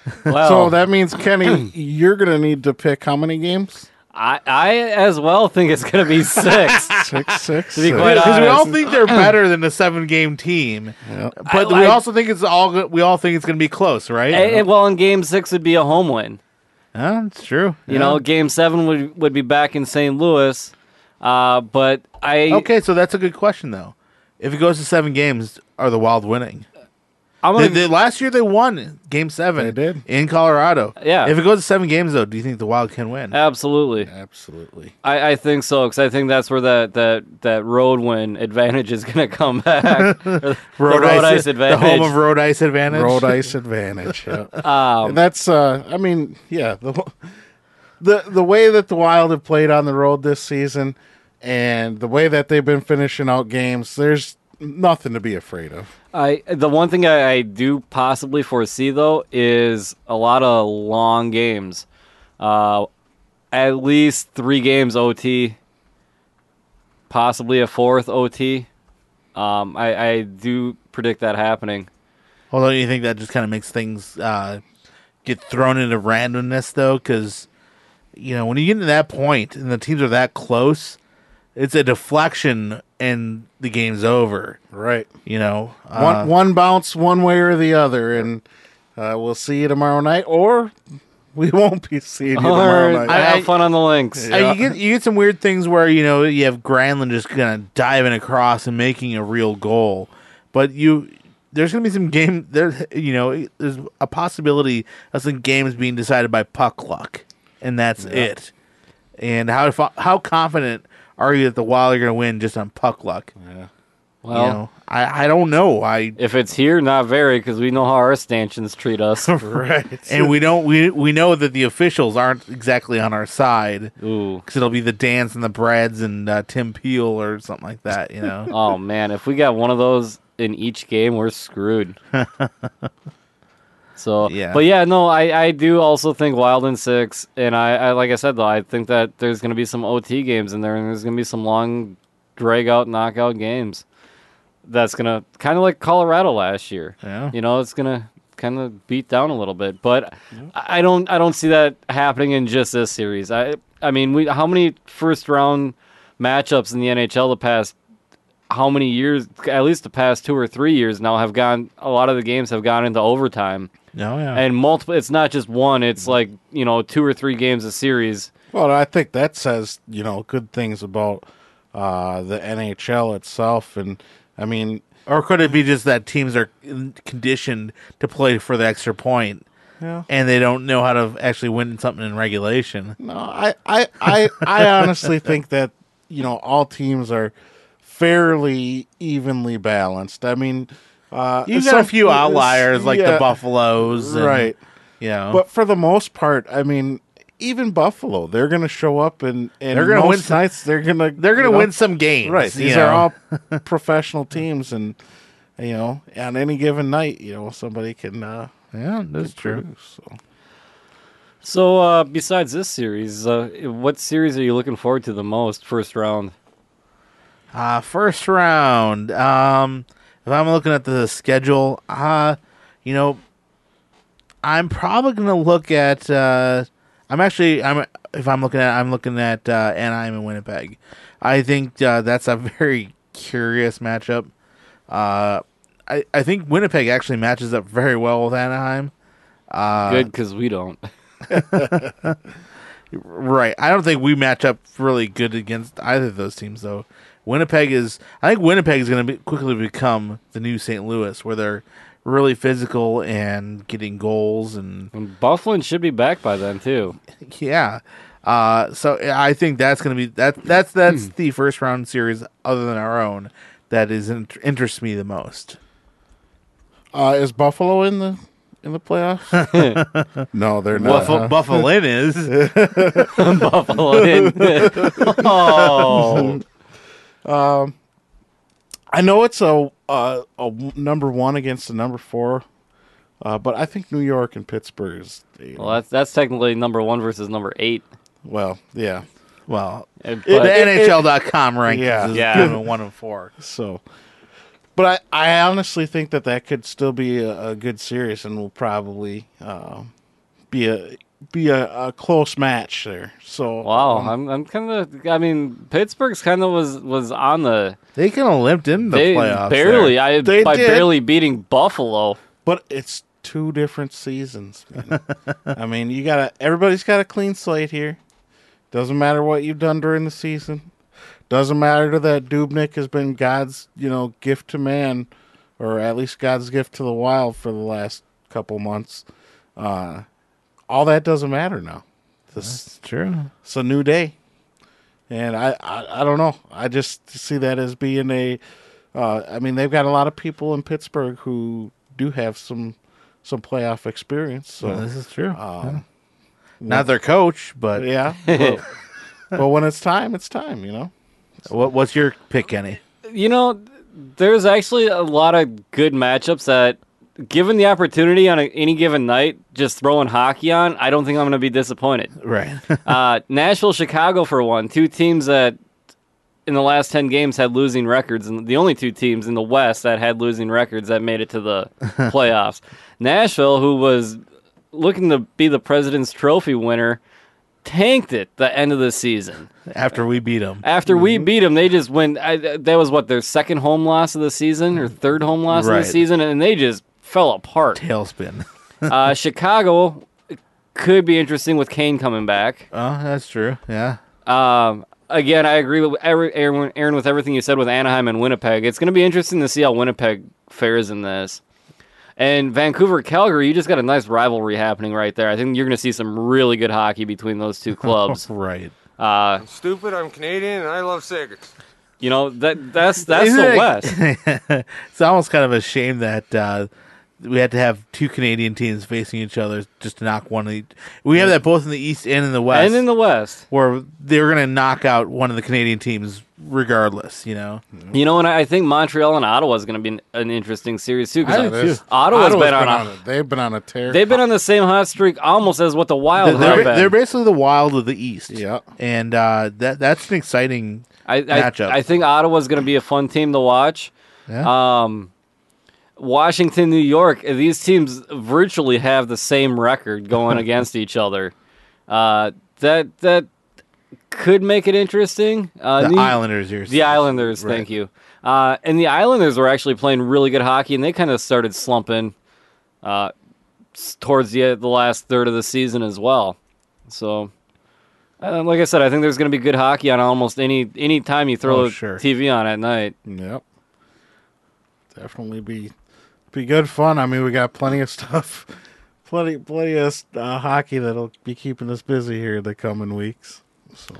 Well, So that means, Kenny, you're going to need to pick how many games? I, I as well think it's going to be six. Six, six, To be six. quite Because we all honest. think they're better than a seven-game team, Yeah. but I- we I- also think it's all. go- We all think it's going to be close, right? Eh, eh, well, in game six would be a home win. Yeah, it's true. You know, game seven would would be back in Saint Louis. Uh, but I Okay, so that's a good question, though. If it goes to seven games, are the Wild winning? I'm They, gonna, they, last year they won Game Seven. They did. In Colorado. Yeah. If it goes to seven games, though, do you think the Wild can win? absolutely. Absolutely. I, I think so because I think that's where that, that, that road win advantage is going to come back. Or the road ice, advantage. The home of road ice advantage. Road ice advantage. Yeah. Um, And that's, uh, I mean, yeah, the, the the way that the Wild have played on the road this season and the way that they've been finishing out games, there's nothing to be afraid of. I the one thing I, I do possibly foresee though is a lot of long games, uh, at least three games O T, possibly a fourth O T. Um, I, I do predict that happening. Although you think that just kind of makes things uh, get thrown into randomness, though, because you know when you get to that point and the teams are that close, it's a deflection and the game's over. Right. You know, uh, One one bounce one way or the other, and uh, we'll see you tomorrow night, or we won't be seeing you tomorrow Or night. I- have fun on the links. Uh, you get you get some weird things where you know you have Granlund just kind of diving across and making a real goal, but you there's going to be some game there. You know, there's a possibility of some games being decided by puck luck, and that's it. And how fa- how confident are you that the Wild are going to win just on puck luck? Yeah. Well, you know, I I don't know. I if it's here, not very, because we know how our stanchions treat us. Right. and we don't we we know that the officials aren't exactly on our side. Ooh. Because it'll be the Dans and the Brads and uh, Tim Peel or something like that, you know. Oh man, if we got one of those in each game, we're screwed. So Yeah. but yeah, no, I, I do also think Wild in six, and I, I like I said though, I think that there's going to be some O T games in there, and there's going to be some long, drag out, knockout games. That's gonna kind of like Colorado last year. Yeah. You know, it's gonna kind of beat down a little bit, but I I don't I don't see that happening in just this series. I I mean, we how many first round matchups in the N H L the past how many years, at least the past two or three years now, have gone, a lot of the games have gone into overtime. No, yeah. And multiple, it's not just one, it's like, you know, two or three games a series. Well, I think that says, you know, good things about uh, the N H L itself. And, I mean, or could it be just that teams are conditioned to play for the extra point, yeah. and they don't know how to actually win something in regulation? No, I, I, I, I honestly think that, you know, all teams are fairly evenly balanced. I mean, uh, You've got some- a few outliers like yeah, the Buffaloes, and, right? You know, But for the most part, I mean, even Buffalo, they're going to show up and, and They're gonna most win some- nights. They're going to they're going to win some games, Right. you These know? are all professional teams, and you know, on any given night, you know, somebody can. Uh, yeah, that's true. produce, so. So, uh, besides this series, uh, what series are you looking forward to the most, first round? Uh, first round. Um, if I'm looking at the schedule, uh, you know, I'm probably going to look at. Uh, I'm actually. I'm if I'm looking at. I'm looking at uh, Anaheim and Winnipeg. I think uh, that's a very curious matchup. Uh, I I think Winnipeg actually matches up very well with Anaheim. Uh, Good, because we don't. Right. I don't think we match up really good against either of those teams, though. Winnipeg is. I think Winnipeg is going to be, quickly become the new Saint Louis, where they're really physical and getting goals, and And Buffalo should be back by then, too. yeah. Uh, so I think that's going to be that. That's that's the first round series, other than our own, that is in, interests me the most. Uh, is Buffalo in the in the playoffs? No, they're not. Buffalo, huh? Buffalo is. Buffalo in. Oh. I know it's a, a a number one against the number four, uh, but I think New York and Pittsburgh is. You know, Well, that's, that's technically number one versus number eight. well, yeah. Well, And- the but- N H L dot com rankings yeah. is Yeah. given one and four. So, But I, I honestly think that that could still be a, a good series, and will probably uh, be a be a, a close match there. So Wow, um, I'm I'm kind of. I mean, Pittsburgh's kind of was was on the They kind of limped in the they playoffs. barely. there. I They by did. barely beating Buffalo. but it's two different seasons. Man. I mean, you gotta. Everybody's got a clean slate here. Doesn't matter what you've done during the season. Doesn't matter that Dubnyk has been God's, you know, gift to man, or at least God's gift to the Wild for the last couple months. Uh, all that doesn't matter now. This, That's true. it's a new day, and I, I, I don't know. I just see that as being a. Uh, I mean, they've got a lot of people in Pittsburgh who do have some some playoff experience. So Well, this is true. um, Not their coach, but yeah, but, but when it's time, it's time. You know. what, what's your pick, Kenny? You know, there's actually a lot of good matchups that, given the opportunity on a, any given night, just throwing hockey on, I don't think I'm going to be disappointed. Right. uh, Nashville, Chicago for one, two teams that in the last ten games had losing records, and the only two teams in the West that had losing records that made it to the playoffs. Nashville, who was looking to be the President's Trophy winner, tanked it the end of the season. After we beat them. After we beat them, they just went. I, that was what, their second home loss of the season or third home loss of Right. the season, and they just fell apart. Tailspin. uh, Chicago could be interesting with Kane coming back. Oh, that's true. Yeah. Um, again, I agree with every, Aaron, Aaron with everything you said with Anaheim and Winnipeg. It's going to be interesting to see how Winnipeg fares in this. And Vancouver, Calgary, you just got a nice rivalry happening right there. I think you're going to see some really good hockey between those two clubs. Right. uh, I'm stupid, I'm Canadian, and I love cigarettes. you know that that's that's Isn't the it- West. It's almost kind of a shame that uh, we had to have two Canadian teams facing each other just to knock one of the. We have that both in the East and in the West. And in the West, where they were going to knock out one of the Canadian teams regardless, you know? you know, and I I think Montreal and Ottawa is going to be an, an interesting series too. I do Because too. Ottawa's Ottawa's been on a, a, they've been on a tear. they've been on the same hot streak almost as what the Wild They're, have been. they're basically the Wild of the East. Yeah. And uh, that that's an exciting I, I, matchup. I think Ottawa's going to be a fun team to watch. Yeah. Um, Washington, New York, these teams virtually have the same record going against each other. Uh, that that could make it interesting. Uh, the New- Islanders here. The Islanders, Right. thank you. Uh, and the Islanders were actually playing really good hockey, and they kind of started slumping uh, s- towards the the last third of the season as well. So, uh, like I said, I think there's going to be good hockey on almost any any time you throw Oh, the sure. T V on at night. Yep. Definitely be be good fun. I mean, we got plenty of stuff, plenty plenty of uh, hockey that'll be keeping us busy here the coming weeks. So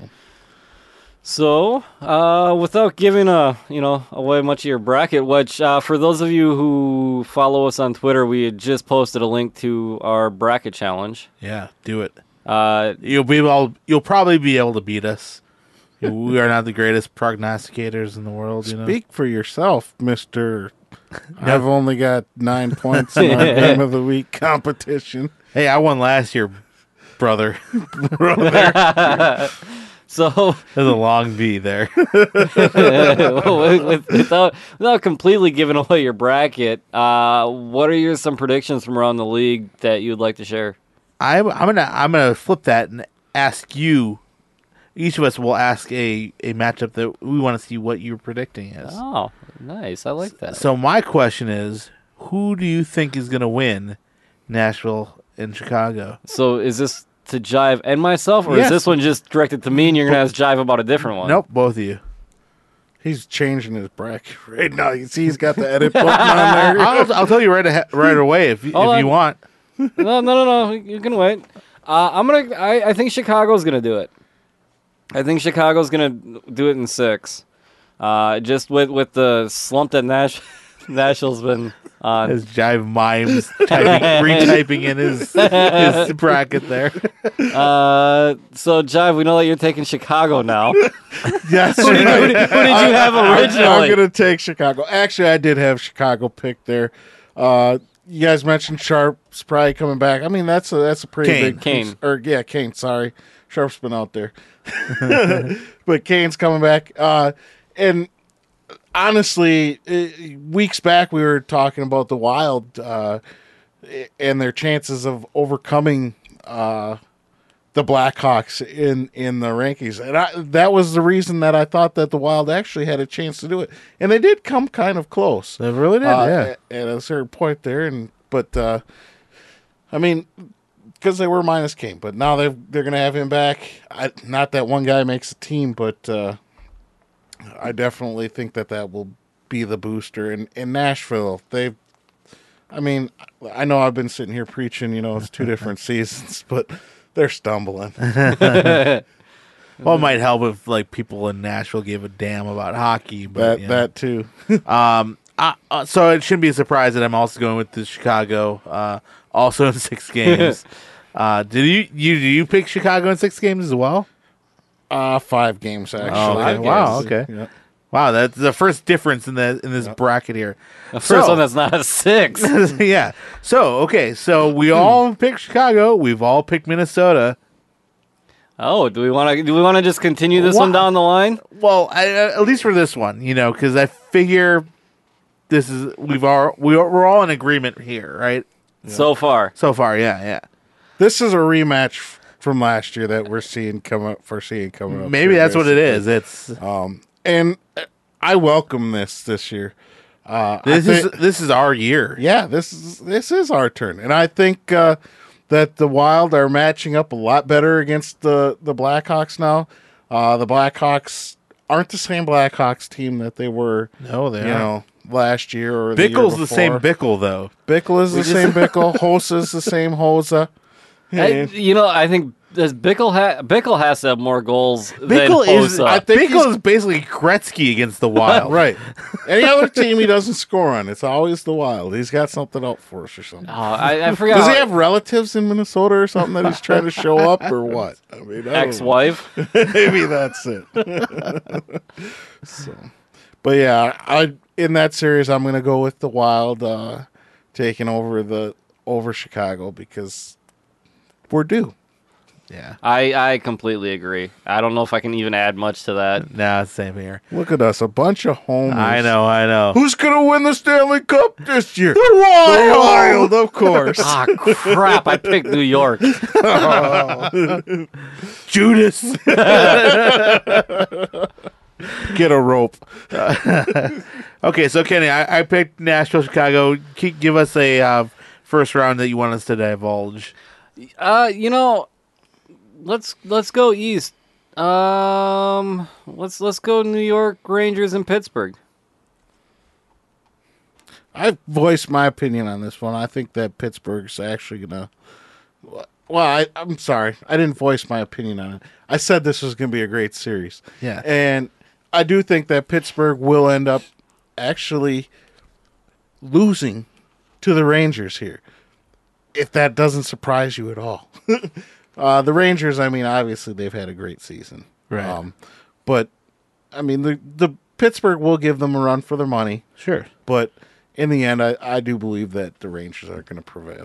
So, uh, without giving a you know away much of your bracket, which uh, for those of you who follow us on Twitter, we had just posted a link to our bracket challenge. Yeah, do it. Uh, You'll be able, you'll probably be able to beat us. We are not the greatest prognosticators in the world, you know. speak for yourself, Mister I've only got nine points in our game of the week competition. Hey, I won last year, brother. so There's a long V there. with- with- without without completely giving away your bracket, uh, what are your some predictions from around the league that you'd like to share? I'm, I'm gonna I'm gonna flip that and ask you. Each of us will ask a, a matchup that we want to see what you're predicting is. Oh, nice! I like that. So my question is, who do you think is gonna win Nashville and Chicago? So is this to Jive and myself, or Yes. is this one just directed to me and you're going to ask Jive about a different one? Nope, both of you. He's changing his bracket right now. You see, he's got the edit button on there. I'll, I'll tell you right ahe- right away if you- Hold if on. you want. No, no, no, no. You can wait. Uh, I'm going to, I I think Chicago's going to do it. I think Chicago's going to do it in six. Uh, just with, with the slump that Nash, Nashville's been on. As Jive mimes typing, retyping in his, his bracket there. Uh, so, Jive, we know that you're taking Chicago now. Yes. who, did, who did you have I'm originally? going to take Chicago. Actually, I did have Chicago picked there. Uh, you guys mentioned Sharp's probably coming back. I mean, that's a that's a pretty Kane. big Kane. piece- Or yeah, Kane. Sorry, Sharp's been out there, but Kane's coming back. Uh, and honestly, uh, weeks back we were talking about the Wild uh, and their chances of overcoming uh, the Blackhawks in, in the rankings, and I, that was the reason that I thought that the Wild actually had a chance to do it, and they did come kind of close. They really did, uh, yeah. At, at a certain point there, and but uh, I mean, because they were minus Kane, but now they're they're going to have him back. I, not that one guy makes a team, but uh, I definitely think that that will be the booster. And in Nashville, they, I mean, I know I've been sitting here preaching, you know, it's two different seasons, but they're stumbling. Well, it might help if like people in Nashville give a damn about hockey, but That you know. that too. Um, uh, uh, so it shouldn't be a surprise that I'm also going with the Chicago, uh, also in six games. uh, did you you do you pick Chicago in six games as well? Uh, five games actually. Oh, okay. Wow, okay. Yeah. Wow, that's the first difference in the in this bracket here. The first So- one that's not a six. yeah. So okay, so we all picked Chicago. We've all picked Minnesota. Oh, do we want to? Do we want to just continue this one Wha- down the line? Well, I, uh, at least for this one, you know, because I figure this is we've all we are, we're all in agreement here, right? So far, So far, yeah, yeah. This is a rematch f- from last year that we're seeing come up for seeing coming up. Maybe here, that's what it basically. is. It's Um, and uh, I welcome this this year. Uh, I this is think- this is our year. yeah, this is this is our turn, and I think uh, that the Wild are matching up a lot better against the the Blackhawks now. Uh, the Blackhawks aren't the same Blackhawks team that they were, No, they you are. know, last year or the year Bickle's the same before. Bickle though. Bickle is the same Bickle. Hosa's the same Hosa. I, you know, I think does Bickle ha- Bickle has to have more goals Bickle than is Hossa. I think Bickle he's- is basically Gretzky against the Wild. Right. Any other team he doesn't score on, it's always the Wild. He's got something up for us or something. Oh, I, I forgot. Does he have relatives in Minnesota or something that he's trying to show up or what? I mean, I don't know. ex-wife? Maybe that's it. so, but yeah, I in that series I'm going to go with the Wild uh, taking over the over Chicago because we're due. Yeah. I I completely agree. I don't know if I can even add much to that. No, same here. Look at us, a bunch of homers. I know, I know. Who's going to win the Stanley Cup this year? The Wild! The Wild, of course. Ah, crap! I picked New York. Judas. Get a rope. Okay, so Kenny, I, I picked Nashville, Chicago. Keep, give us a uh, first round that you want us to divulge. Uh, you know, let's let's go east. Um, let's let's go New York Rangers and Pittsburgh. I've voiced my opinion on this one. I think that Pittsburgh's actually going to. Well, I, I'm sorry. I didn't voice my opinion on it. I said this was going to be a great series. Yeah. And I do think that Pittsburgh will end up actually losing to the Rangers here. If that doesn't surprise you at all. uh, the Rangers, I mean, obviously they've had a great season. Right. Um, but, I mean, the, the Pittsburgh will give them a run for their money. Sure. But in the end, I, I do believe that the Rangers are going to prevail.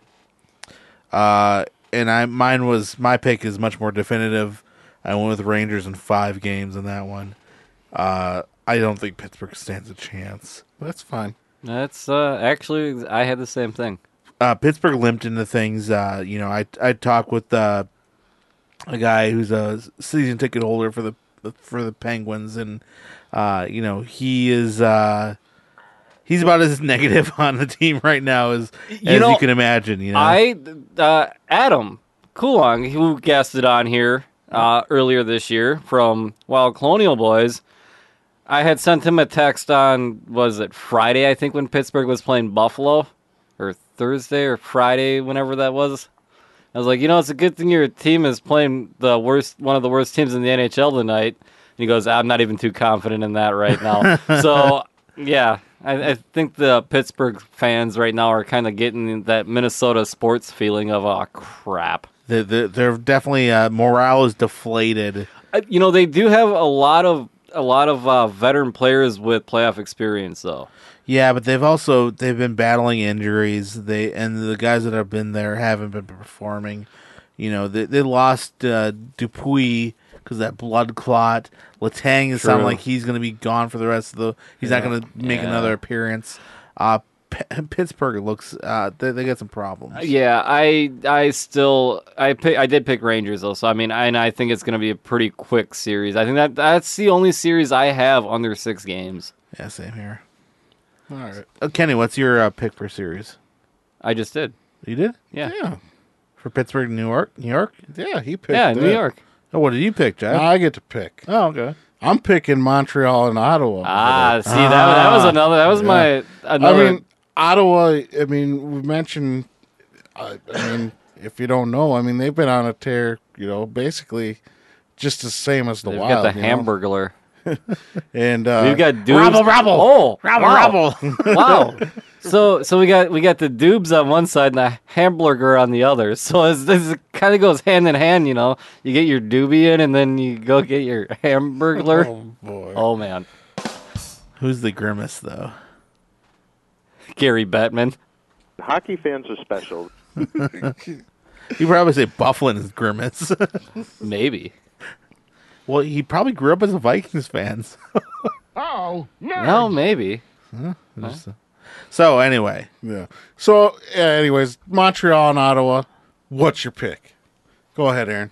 Uh, and I mine was my pick is much more definitive. I went with Rangers in five games in that one. Uh, I don't think Pittsburgh stands a chance. That's fine. That's uh actually I had the same thing. Uh, Pittsburgh limped into things. Uh, you know, I I talked with uh, a guy who's a season ticket holder for the for the Penguins, and uh, you know he is uh, he's about as negative on the team right now as as know, you can imagine. You know, I uh Adam Kulong, who guested on here uh earlier this year from Wild Colonial Boys. I had sent him a text on, was it Friday, I think, when Pittsburgh was playing Buffalo? Or Thursday or Friday, whenever that was. I was like, you know, it's a good thing your team is playing the worst, one of the worst teams in the N H L tonight. And he goes, I'm not even too confident in that right now. So, yeah, I, I think the Pittsburgh fans right now are kind of getting that Minnesota sports feeling of, oh, crap. they're, they're, they're definitely uh, morale is deflated. Uh, You know, they do have a lot of a lot of uh, veteran players with playoff experience, though. Yeah, but they've also they've been battling injuries. They and the guys that have been there haven't been performing. You know, they they lost uh, Dupuis because that blood clot. Letang is sounding True. like he's going to be gone for the rest of the. He's not going to make Yeah. another appearance. Uh, P- Pittsburgh looks. Uh, they, they got some problems. Yeah, I I still I pick, I did pick Rangers though, so I mean, I, and I think it's going to be a pretty quick series. I think that that's the only series I have under six games. Yeah, same here. All right. Uh, Kenny, what's your uh, pick per series? I just did. You did Yeah, yeah, Yeah. for Pittsburgh, New York, New York. Yeah, he picked New that. York. Oh, what did you pick, Jeff? Now I get to pick. oh, okay. I'm picking Montreal and Ottawa. Ah, see that that was another. That was my another. I mean, Ottawa, I mean, we mentioned, I, I mean, if you don't know, I mean, they've been on a tear, you know, basically just the same as the they've Wild. got the you know? Hamburglar. And uh, We've got Dubes. Rabble, rabble. Oh, Rabble, wow. rabble. Wow. So so we got we got the Dubes on one side and the Hamburger on the other. So it's, this kind of goes hand in hand, you know. You get your doobie in and then you go get your Hamburglar. oh, boy. Oh man, Who's the grimace though? Gary Bettman. Hockey fans are special. You probably say Bufflin is grimace. Maybe. Well, he probably grew up as a Vikings fan. Oh, no. No, maybe. Just- So anyway, Yeah. So, yeah, anyways, Montreal and Ottawa, what's your pick? Go ahead, Aaron.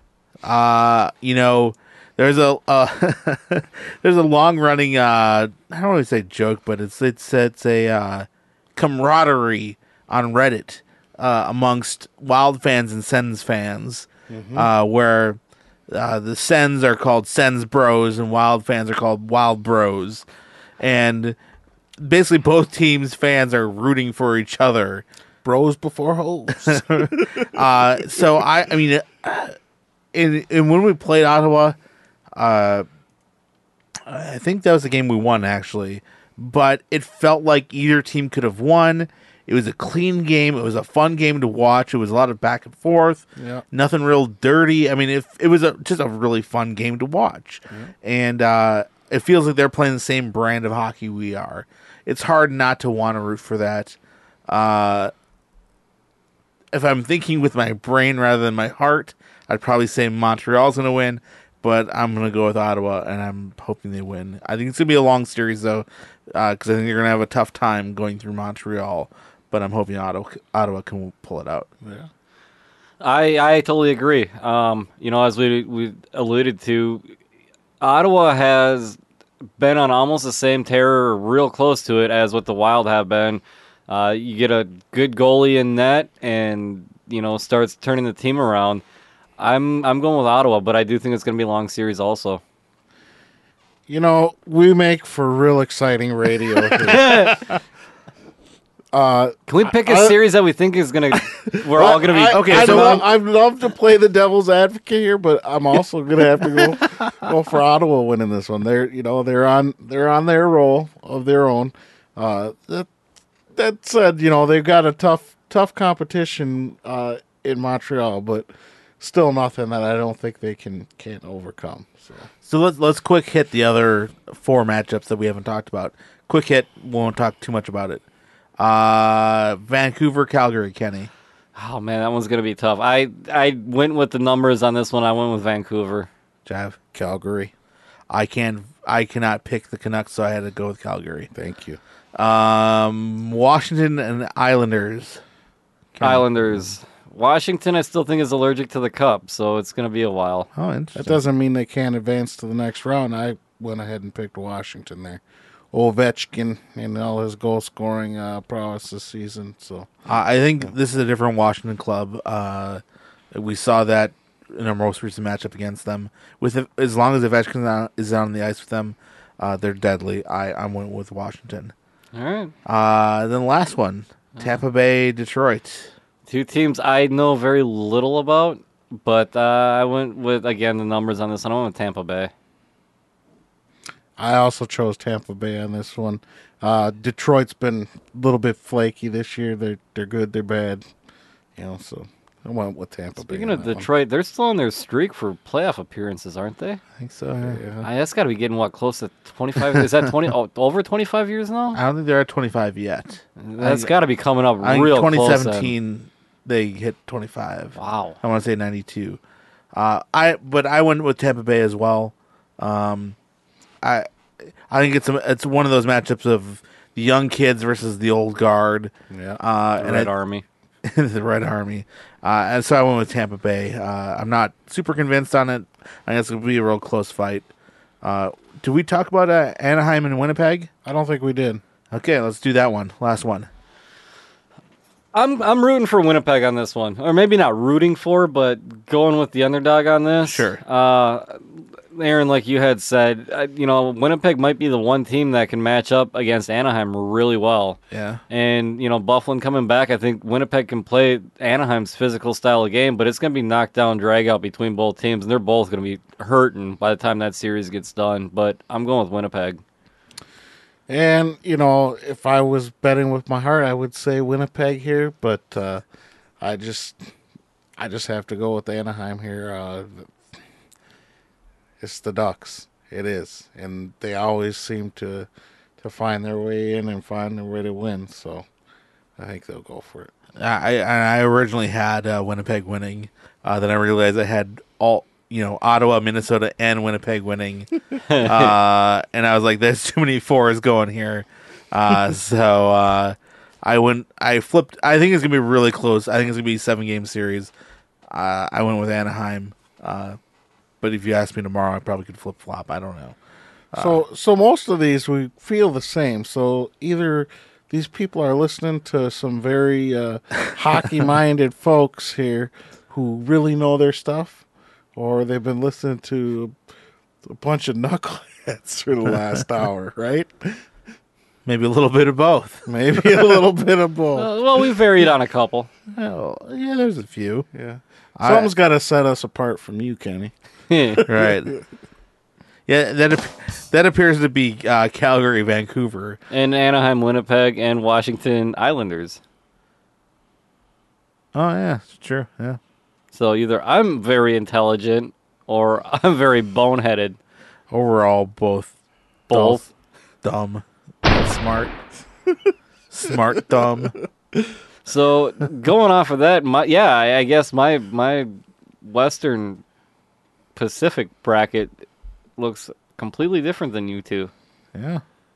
uh, you know, there's a uh, there's a long running uh, I don't want to say joke, but it's it's it's a uh, camaraderie on Reddit uh, amongst Wild fans and Sens fans, uh, where uh, the Sens are called Sens Bros and Wild fans are called Wild Bros, and basically both teams' fans are rooting for each other. Bros before hoes. Uh, so I, I mean, uh, in, in when we played Ottawa, uh, I think that was the game we won actually, but it felt like either team could have won. It was a clean game. It was a fun game to watch. It was a lot of back and forth. Yeah. Nothing real dirty. I mean, it, it was a, just a really fun game to watch. And uh, it feels like they're playing the same brand of hockey we are. It's hard not to want to root for that. Uh, if I'm thinking with my brain rather than my heart, I'd probably say Montreal's going to win, but I'm going to go with Ottawa, and I'm hoping they win. I think it's going to be a long series, though, because I think they're going to have a tough time going through Montreal, but I'm hoping Ottawa, Ottawa can pull it out. Yeah. I I totally agree. Um, you know, as we we alluded to, Ottawa has been on almost the same tear, or real close to it, as what the Wild have been. Uh, you get a good goalie in net, and you know starts turning the team around. I'm I'm going with Ottawa, but I do think it's going to be a long series also. You know, we make for real exciting radio here. uh, Can we pick a I- series that we think is going to we're all going to be I, okay, I so love, then- I'd love to play the devil's advocate here, but I'm also going to have to go go for Ottawa winning this one. They're you know they're on they're on their roll of their own. Uh, that that said, you know they've got a tough tough competition uh, in Montreal, but still nothing that I don't think they can can't overcome. So So let's let's quick hit the other four matchups that we haven't talked about. Quick hit, won't talk too much about it. Uh, Vancouver, Calgary, Kenny. Oh man, that one's going to be tough. I I went with the numbers on this one. I went with Vancouver. Jav. Calgary, I can I cannot pick the Canucks, so I had to go with Calgary. thank you. Um, Washington and Islanders. Kenny. Islanders. Washington, I still think is allergic to the cup, so it's going to be a while. Oh, That interesting. doesn't mean they can't advance to the next round. I went ahead and picked Washington there. Ovechkin and all his goal scoring uh, prowess this season. So I I think this is a different Washington club. Uh, we saw that in our most recent matchup against them. With as long as Ovechkin on- is on the ice with them, uh, they're deadly. I I went with Washington. All right. Uh, then the last one, Tampa Bay, Detroit. Two teams I know very little about, but uh, I went with, again, the numbers on this one. I went with Tampa Bay. I also chose Tampa Bay on this one. Uh, Detroit's been a little bit flaky this year. They're they're good, they're bad. You know, so I went with Tampa Bay. Speaking on of that Detroit, they're still on their streak for playoff appearances, aren't they? I think so. one. Yeah. Yeah. I, that's got to be getting, what, close to twenty-five? Is that twenty? Oh, over twenty-five years now? I don't think they're at twenty-five yet. That's got to be coming up I think real twenty close. then. seventeen they hit twenty-five. Wow. I want to say ninety-two. Uh, I but I went with Tampa Bay as well. Um, I I think it's a, it's one of those matchups of the young kids versus the old guard. Yeah. Uh, The and Red I, Army. the Red Army. Uh, and so I went with Tampa Bay. Uh, I'm not super convinced on it. I guess it's going to be a real close fight. Uh, did we talk about uh, Anaheim and Winnipeg? I don't think we did. Okay, let's do that one. Last one. I'm I'm rooting for Winnipeg on this one, or maybe not rooting for, but going with the underdog on this. Sure. Uh, Aaron, like you had said, uh, you know, Winnipeg might be the one team that can match up against Anaheim really well. Yeah. And you know, Buffalo coming back, I think Winnipeg can play Anaheim's physical style of game, but it's going to be knocked down, drag out between both teams, and they're both going to be hurting by the time that series gets done. But I'm going with Winnipeg. And, you know, if I was betting with my heart, I would say Winnipeg here, but uh, I just I just have to go with Anaheim here. Uh, it's the Ducks. It is. And they always seem to to find their way in and find their way to win, so I think they'll go for it. I I originally had uh, Winnipeg winning. Uh, then I realized I had all you know Ottawa, Minnesota, and Winnipeg winning, uh, and I was like, "There's too many fours going here." Uh, so uh, I went. I flipped. I think it's gonna be really close. I think it's gonna be a seven game series. Uh, I went with Anaheim, uh, but if you ask me tomorrow, I probably could flip flop. I don't know. So, so most of these we feel the same. So either these people are listening to some very uh, hockey-minded folks here who really know their stuff, or they've been listening to a bunch of knuckleheads for the last hour, right? Maybe a little bit of both. Maybe a little bit of both. Uh, well, we varied on a couple. Oh, yeah, there's a few. Yeah, I- something's got to set us apart from you, Kenny. Right. Yeah, that ap- that appears to be uh, Calgary, Vancouver. And Anaheim, Winnipeg, and Washington Islanders. Oh yeah, it's true. Yeah. So either I'm very intelligent or I'm very boneheaded. Overall, both Both. dumb, smart, smart, dumb. So going off of that, my yeah, I, I guess my my Western Pacific bracket looks completely different than you two. Yeah.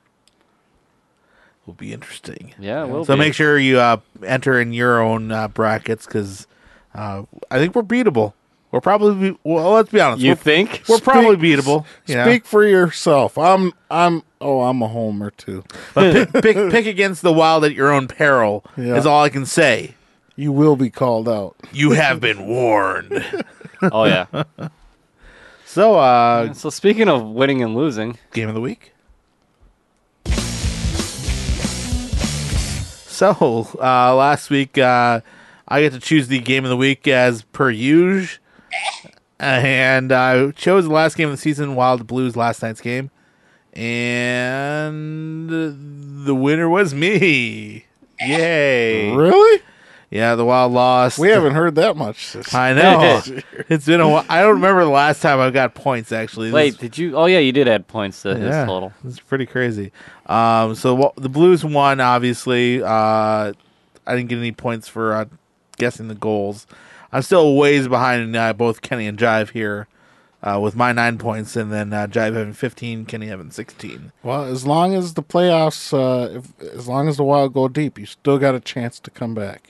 Will be interesting. Yeah, it will So be. make sure you uh, enter in your own uh, brackets because uh, I think we're beatable. We're probably be- well. Let's be honest. You we're, think? we're probably Speak- beatable. Yeah. Speak for yourself. I'm, I'm. Oh, I'm a homer too. But pick, pick pick against the Wild at your own peril. Yeah. Is all I can say. You will be called out. You have been warned. Oh yeah. So, uh, So speaking of winning and losing, game of the week. So, uh, last week, uh, I get to choose the game of the week as per usual. And I chose the last game of the season, Wild Blues, last night's game. And the winner was me. Yay. Really? Yeah, the Wild lost. We haven't heard that much. This I know. It's been a while. I don't remember the last time I got points, actually. This wait, is- did you? Oh yeah, you did add points to his yeah, total. It's pretty crazy. Um, so wha- the Blues won, obviously. Uh, I didn't get any points for uh, guessing the goals. I'm still ways behind uh, both Kenny and Jive here uh, with my nine points, and then uh, Jive having fifteen, Kenny having sixteen. Well, as long as the playoffs, uh, if, as long as the Wild go deep, you still got a chance to come back.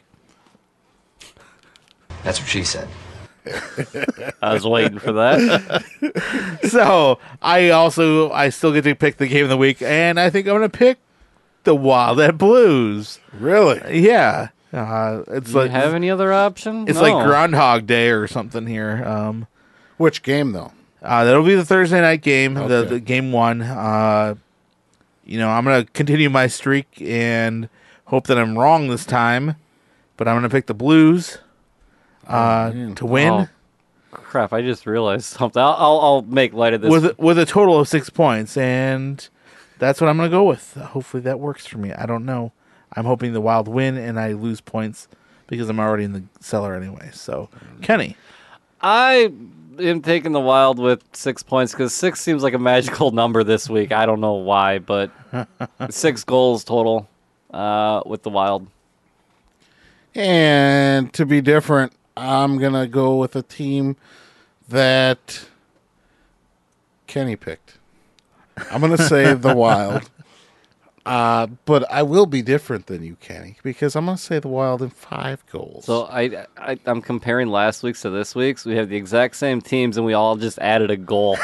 That's what she said. I was waiting for that. So I also I still get to pick the game of the week, and I think I'm going to pick the Wild at Blues. Really? Yeah, uh, it's Do you like have any other option? it's No. like Groundhog Day or something here. Um, Which game though? Uh, that'll be the Thursday night game, the, Okay. the game one. Uh, you know, I'm going to continue my streak and hope that I'm wrong this time, but I'm going to pick the Blues uh, man. to win Oh, crap! I just realized something. I'll I'll, I'll make light of this. with with a total of six points, and that's what I'm going to go with. Hopefully that works for me. I don't know. I'm hoping the Wild win and I lose points because I'm already in the cellar anyway. So, Kenny. I am taking the Wild with six points because six seems like a magical number this week. I don't know why, but six goals total uh, with the Wild. And to be different, I'm gonna go with a team that Kenny picked. I'm going to say the Wild. Uh, but I will be different than you, Kenny, because I'm going to say the Wild in five goals. So I, I, I'm comparing last week's to this week's. We have the exact same teams, and we all just added a goal.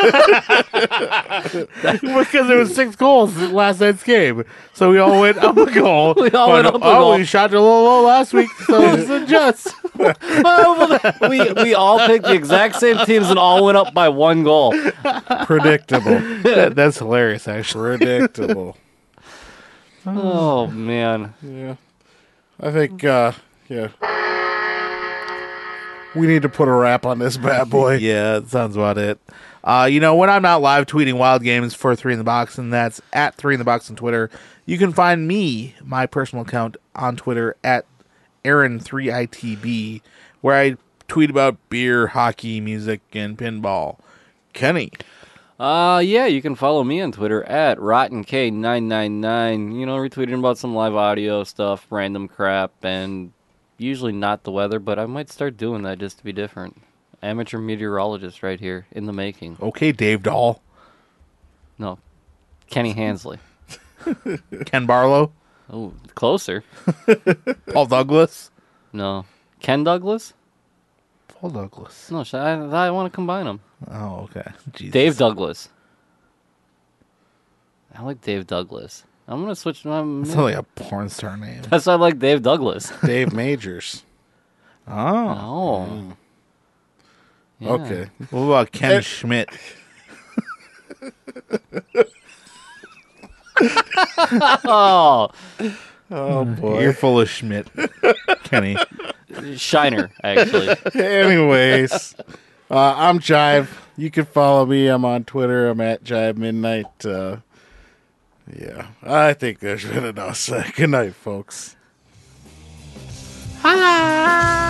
Because there was six goals in last night's game, so we all went up a goal. We all went up a oh, goal. we shot a little low last week, so let's adjust. we we all picked the exact same teams and all went up by one goal. Predictable. That- that's hilarious, actually. Predictable. Oh man. Yeah. I think, uh, yeah. We need to put a wrap on this bad boy. Yeah, that sounds about it. Uh, you know, when I'm not live tweeting Wild Games for Three in the Box, and that's at Three in the Box on Twitter, you can find me, my personal account on Twitter at Aaron three I T B, where I tweet about beer, hockey, music, and pinball. Kenny. Uh yeah, you can follow me on Twitter at Rotten K nine nine nine. You know, retweeting about some live audio stuff, random crap, and usually not the weather, but I might start doing that just to be different. Amateur meteorologist right here in the making. Okay, Dave Dahl. No, Kenny Hansley. Ken Barlow. Oh, closer. Paul Douglas. No, Ken Douglas. Paul Douglas. No, sh- I, I want to combine them. Oh, okay. Jesus. Dave Douglas. I like Dave Douglas. I'm gonna switch my. That's not like a porn star name. That's why I like Dave Douglas. Dave Majors. Oh. Oh. Yeah. Okay. What about Ken Schmidt? Oh, Oh, boy. You're full of Schmidt, Kenny. Shiner, actually. Anyways, uh, I'm Jive. You can follow me. I'm on Twitter. I'm at Jive Midnight. Uh, yeah, I think there's been enough said. Good night, folks. Hi.